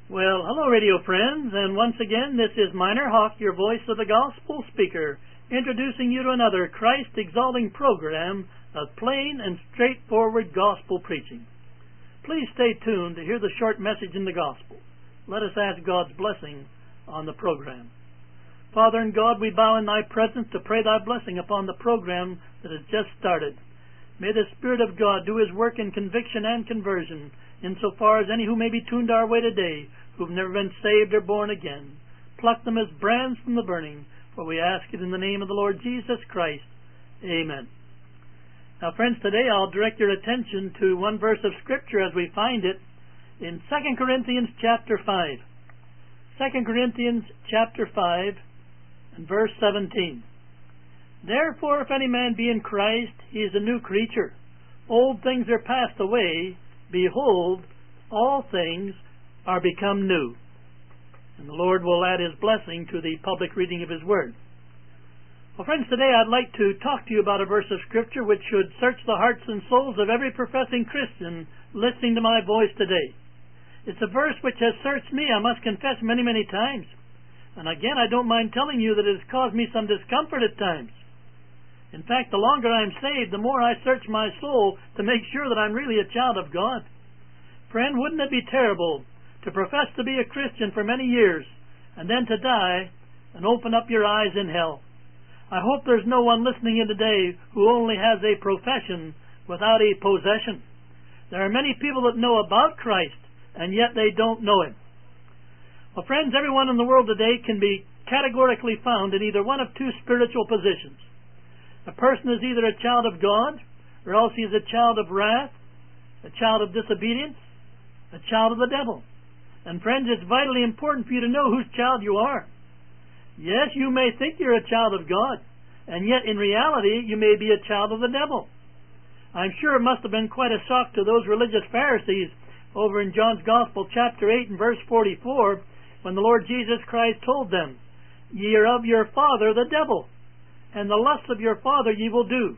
Well, hello, radio friends, and once again, this is Minor Hawk, your voice of the gospel speaker, introducing you to another Christ-exalting program of plain and straightforward gospel preaching. Please stay tuned to hear the short message in the gospel. Let us ask God's blessing on the program. Father and God, we bow in Thy presence to pray Thy blessing upon the program that has just started. May the Spirit of God do His work in conviction and conversion, insofar as any who may be tuned our way today, who've never been saved or born again. Pluck them as brands from the burning, for we ask it in the name of the Lord Jesus Christ. Amen. Now, friends, today I'll direct your attention to one verse of Scripture as we find it in 2 Corinthians chapter 5. 2 Corinthians chapter 5 and verse 17. Therefore, if any man be in Christ, he is a new creature. Old things are passed away. Behold, all things are become new. And the Lord will add His blessing to the public reading of His Word. Well, friends, today I'd like to talk to you about a verse of Scripture which should search the hearts and souls of every professing Christian listening to my voice today. It's a verse which has searched me, I must confess, many, many times. And again, I don't mind telling you that it has caused me some discomfort at times. In fact, the longer I'm saved, the more I search my soul to make sure that I'm really a child of God. Friend, wouldn't it be terrible to profess to be a Christian for many years and then to die and open up your eyes in hell? I hope there's no one listening in today who only has a profession without a possession. There are many people that know about Christ, and yet they don't know Him. Well, friends, everyone in the world today can be categorically found in either one of two spiritual positions. A person is either a child of God, or else he is a child of wrath, a child of disobedience, a child of the devil. And friends, it's vitally important for you to know whose child you are. Yes, you may think you're a child of God, and yet in reality you may be a child of the devil. I'm sure it must have been quite a shock to those religious Pharisees over in John's Gospel, chapter 8 and verse 44, when the Lord Jesus Christ told them, "Ye are of your father the devil, and the lusts of your father ye will do."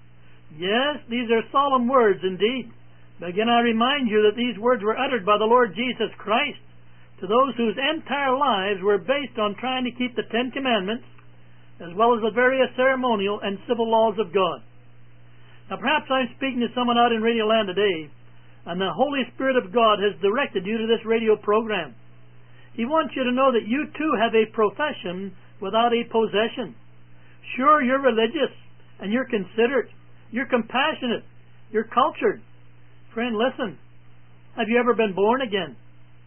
Yes, these are solemn words indeed. But again, I remind you that these words were uttered by the Lord Jesus Christ to those whose entire lives were based on trying to keep the Ten Commandments, as well as the various ceremonial and civil laws of God. Now, perhaps I'm speaking to someone out in Radio Land today, and the Holy Spirit of God has directed you to this radio program. He wants you to know that you too have a profession without a possession. Sure, you're religious, and you're considerate, you're compassionate, you're cultured. Friend, listen. Have you ever been born again?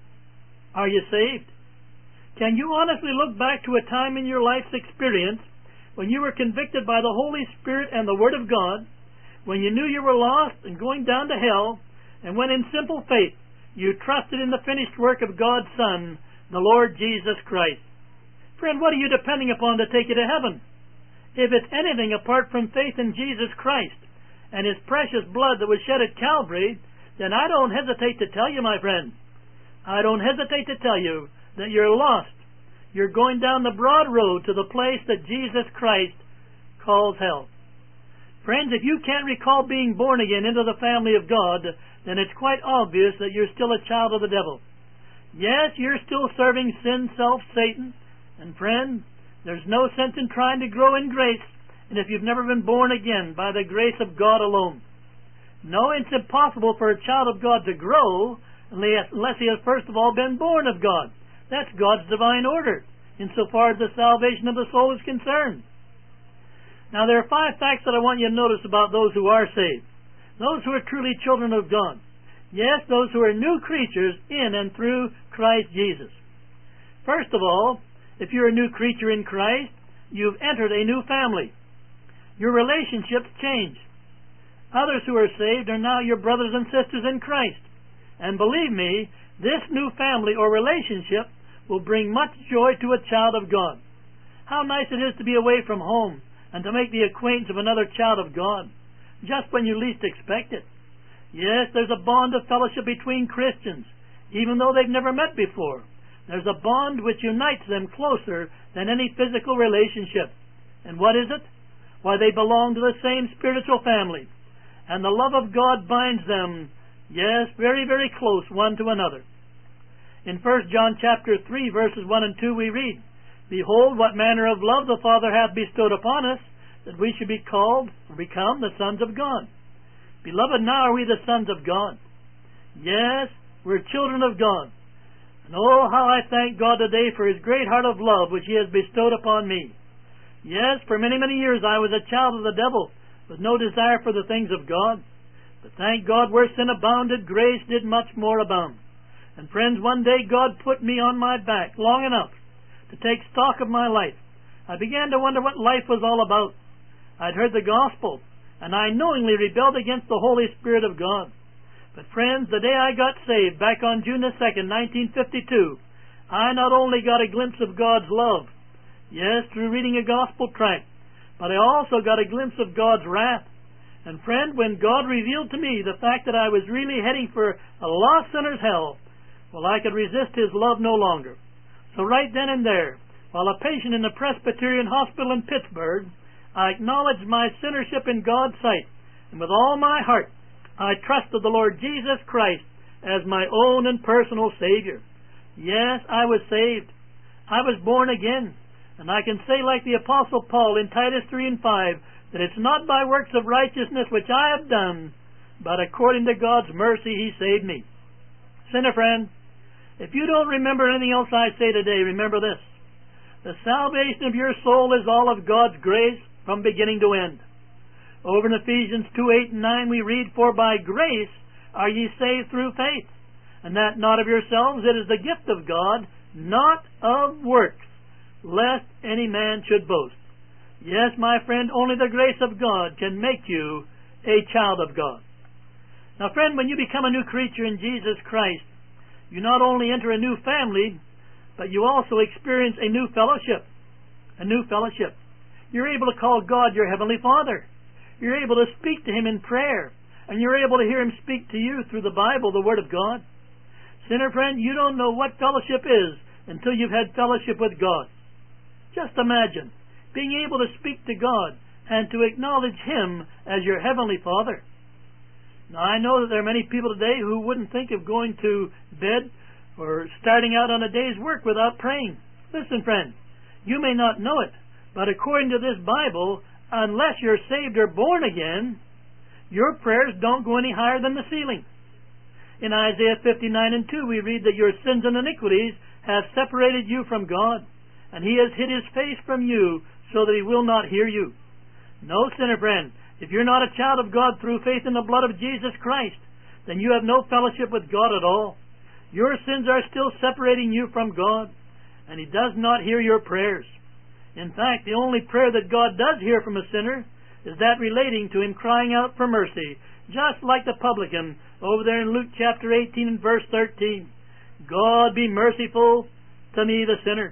Are you saved? Can you honestly look back to a time in your life's experience when you were convicted by the Holy Spirit and the Word of God, when you knew you were lost and going down to hell, and when in simple faith you trusted in the finished work of God's Son, the Lord Jesus Christ? Friend, what are you depending upon to take you to heaven? If it's anything apart from faith in Jesus Christ and His precious blood that was shed at Calvary, then I don't hesitate to tell you, my friend, I don't hesitate to tell you that you're lost. You're going down the broad road to the place that Jesus Christ calls hell. Friends, if you can't recall being born again into the family of God, then it's quite obvious that you're still a child of the devil. Yes, you're still serving sin, self, Satan, and friend, there's no sense in trying to grow in grace, and if you've never been born again by the grace of God alone. No, it's impossible for a child of God to grow unless he has first of all been born of God. That's God's divine order, insofar as the salvation of the soul is concerned. Now, there are 5 facts that I want you to notice about those who are saved, those who are truly children of God. Yes, those who are new creatures in and through Christ Jesus. First of all, if you're a new creature in Christ, you've entered a new family. Your relationships change. Others who are saved are now your brothers and sisters in Christ. And believe me, this new family or relationship will bring much joy to a child of God. How nice it is to be away from home and to make the acquaintance of another child of God, just when you least expect it. Yes, there's a bond of fellowship between Christians, even though they've never met before. There's a bond which unites them closer than any physical relationship. And what is it? Why, they belong to the same spiritual family. And the love of God binds them, yes, very, very close one to another. In 1 John chapter 3, verses 1 and 2, we read, Behold, what manner of love the Father hath bestowed upon us, that we should be called or become the sons of God. Beloved, now are we the sons of God. Yes, we're children of God. And oh, how I thank God today for His great heart of love which He has bestowed upon me. Yes, for many, many years I was a child of the devil, with no desire for the things of God. But thank God, where sin abounded, grace did much more abound. And friends, one day God put me on my back long enough to take stock of my life. I began to wonder what life was all about. I'd heard the gospel, and I knowingly rebelled against the Holy Spirit of God. But friends, the day I got saved, back on June the 2nd, 1952, I not only got a glimpse of God's love, yes, through reading a gospel tract, but I also got a glimpse of God's wrath. And friend, when God revealed to me the fact that I was really heading for a lost sinner's hell, well, I could resist His love no longer. So right then and there, while a patient in the Presbyterian Hospital in Pittsburgh, I acknowledged my sinnership in God's sight, and with all my heart, I trusted the Lord Jesus Christ as my own and personal Savior. Yes, I was saved. I was born again. And I can say like the Apostle Paul in Titus 3 and 5, that it's not by works of righteousness which I have done, but according to God's mercy He saved me. Sinner friend, if you don't remember anything else I say today, remember this. The salvation of your soul is all of God's grace from beginning to end. Over in Ephesians 2:8 and 9 we read, For by grace are ye saved through faith, and that not of yourselves, it is the gift of God, not of works, lest any man should boast. Yes, my friend, only the grace of God can make you a child of God. Now, friend, when you become a new creature in Jesus Christ, you not only enter a new family, but you also experience a new fellowship. A new fellowship. You're able to call God your Heavenly Father. You're able to speak to Him in prayer, and you're able to hear Him speak to you through the Bible, the Word of God. Sinner friend, you don't know what fellowship is until you've had fellowship with God. Just imagine being able to speak to God and to acknowledge Him as your Heavenly Father. Now, I know that there are many people today who wouldn't think of going to bed or starting out on a day's work without praying. Listen, friend, you may not know it, but according to this Bible, unless you're saved or born again, your prayers don't go any higher than the ceiling. In Isaiah 59 and 2, we read that your sins and iniquities have separated you from God, and He has hid His face from you so that He will not hear you. No, sinner friend, if you're not a child of God through faith in the blood of Jesus Christ, then you have no fellowship with God at all. Your sins are still separating you from God, and He does not hear your prayers. In fact, the only prayer that God does hear from a sinner is that relating to him crying out for mercy, just like the publican over there in Luke chapter 18 and verse 13. God be merciful to me, the sinner.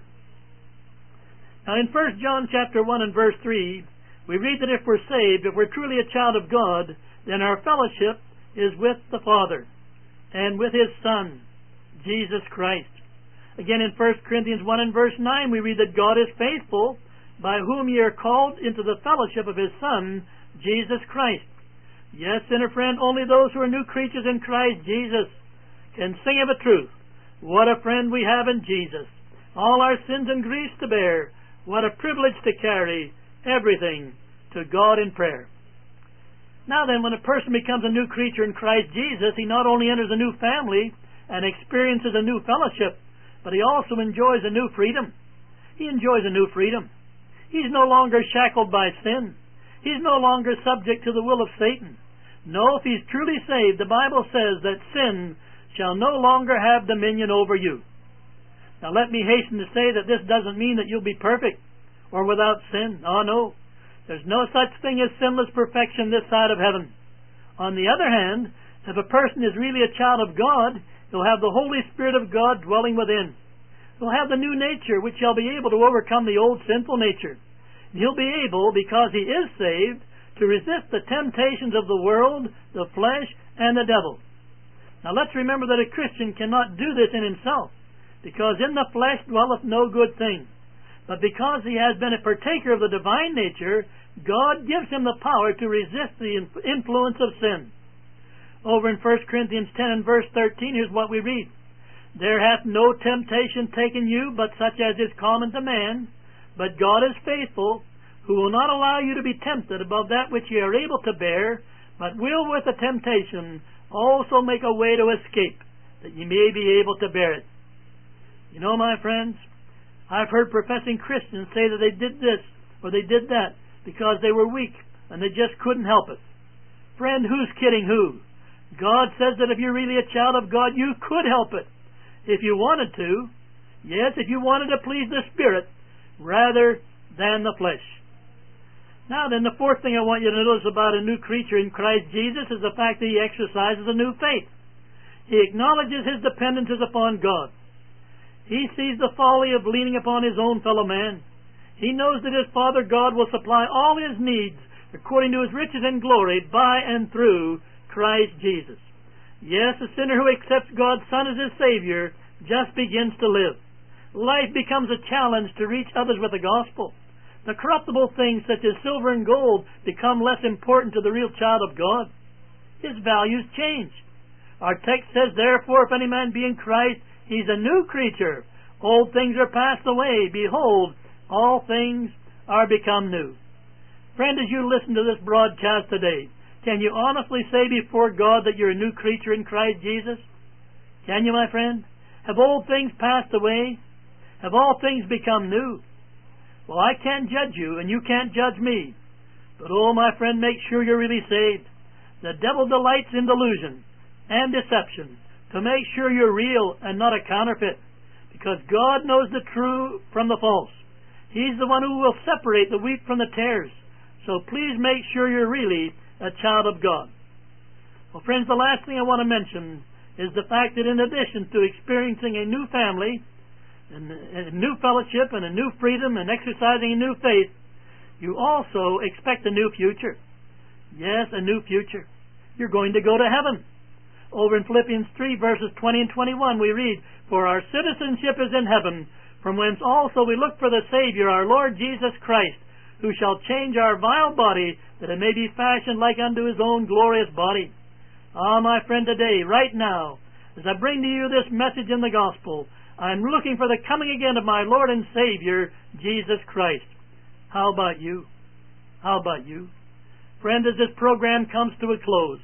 Now in 1 John chapter 1 and verse 3, we read that if we're saved, if we're truly a child of God, then our fellowship is with the Father and with His Son, Jesus Christ. Again in 1 Corinthians 1 and verse 9, we read that God is faithful, by whom ye are called into the fellowship of His Son, Jesus Christ. Yes, sinner friend, only those who are new creatures in Christ Jesus can sing of a truth. What a friend we have in Jesus. All our sins and griefs to bear. What a privilege to carry everything to God in prayer. Now then, when a person becomes a new creature in Christ Jesus, he not only enters a new family and experiences a new fellowship, but he also enjoys a new freedom. He enjoys a new freedom. He's no longer shackled by sin. He's no longer subject to the will of Satan. No, if he's truly saved, the Bible says that sin shall no longer have dominion over you. Now let me hasten to say that this doesn't mean that you'll be perfect or without sin. Oh no. There's no such thing as sinless perfection this side of heaven. On the other hand, if a person is really a child of God, he'll have the Holy Spirit of God dwelling within. He'll have the new nature which shall be able to overcome the old sinful nature. And he'll be able, because he is saved, to resist the temptations of the world, the flesh, and the devil. Now let's remember that a Christian cannot do this in himself, because in the flesh dwelleth no good thing. But because he has been a partaker of the divine nature, God gives him the power to resist the influence of sin. Over in 1 Corinthians 10 and verse 13, here's what we read. There hath no temptation taken you but such as is common to man. But God is faithful, who will not allow you to be tempted above that which ye are able to bear, but will with the temptation also make a way to escape, that ye may be able to bear it. You know, my friends, I've heard professing Christians say that they did this or they did that because they were weak and they just couldn't help it. Friend, who's kidding who? God says that if you're really a child of God, you could help it. If you wanted to. Yes, if you wanted to please the Spirit rather than the flesh. Now then, the fourth thing I want you to notice about a new creature in Christ Jesus is the fact that he exercises a new faith. He acknowledges his dependence is upon God. He sees the folly of leaning upon his own fellow man. He knows that his Father God will supply all his needs according to his riches and glory by and through Christ Jesus. Yes, a sinner who accepts God's Son as his Savior just begins to live. Life becomes a challenge to reach others with the gospel. The corruptible things such as silver and gold become less important to the real child of God. His values change. Our text says, therefore, if any man be in Christ, he's a new creature. Old things are passed away. Behold, all things are become new. Friend, as you listen to this broadcast today, can you honestly say before God that you're a new creature in Christ Jesus? Can you, my friend? Have old things passed away? Have all things become new? Well, I can't judge you, and you can't judge me. But, oh, my friend, make sure you're really saved. The devil delights in delusion and deception to make sure you're real and not a counterfeit, because God knows the true from the false. He's the one who will separate the wheat from the tares. So please make sure you're really a child of God. Well, friends, the last thing I want to mention is the fact that in addition to experiencing a new family, and a new fellowship and a new freedom and exercising a new faith, you also expect a new future. Yes, a new future. You're going to go to heaven. Over in Philippians 3, verses 20 and 21, we read, for our citizenship is in heaven, from whence also we look for the Savior, our Lord Jesus Christ, who shall change our vile body, that it may be fashioned like unto his own glorious body. Ah, my friend, today, right now, as I bring to you this message in the gospel, I'm looking for the coming again of my Lord and Savior, Jesus Christ. How about you? How about you? Friend, as this program comes to a close,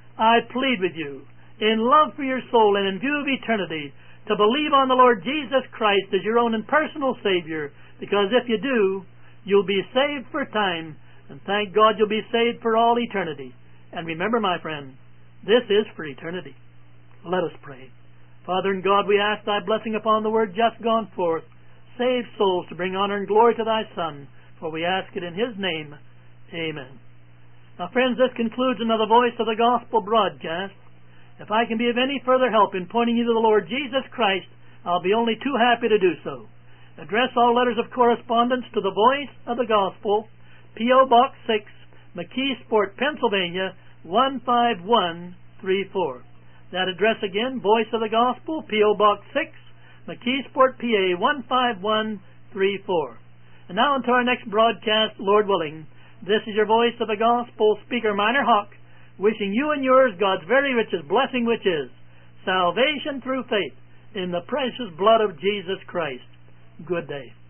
I plead with you, in love for your soul and in view of eternity, to believe on the Lord Jesus Christ as your own and personal Savior, because if you do, you'll be saved for time, and thank God you'll be saved for all eternity. And remember, my friend, this is for eternity. Let us pray. Father and God, we ask thy blessing upon the word just gone forth. Save souls to bring honor and glory to thy Son, for we ask it in his name. Amen. Now, friends, this concludes another Voice of the Gospel broadcast. If I can be of any further help in pointing you to the Lord Jesus Christ, I'll be only too happy to do so. Address all letters of correspondence to the Voice of the Gospel, P.O. Box 6, McKeesport, Pennsylvania, 15134. That address again, Voice of the Gospel, P.O. Box 6, McKeesport, PA 15134. And now until our next broadcast, Lord willing, this is your Voice of the Gospel speaker, Minor Hawk, wishing you and yours God's very richest blessing, which is salvation through faith in the precious blood of Jesus Christ. Good day.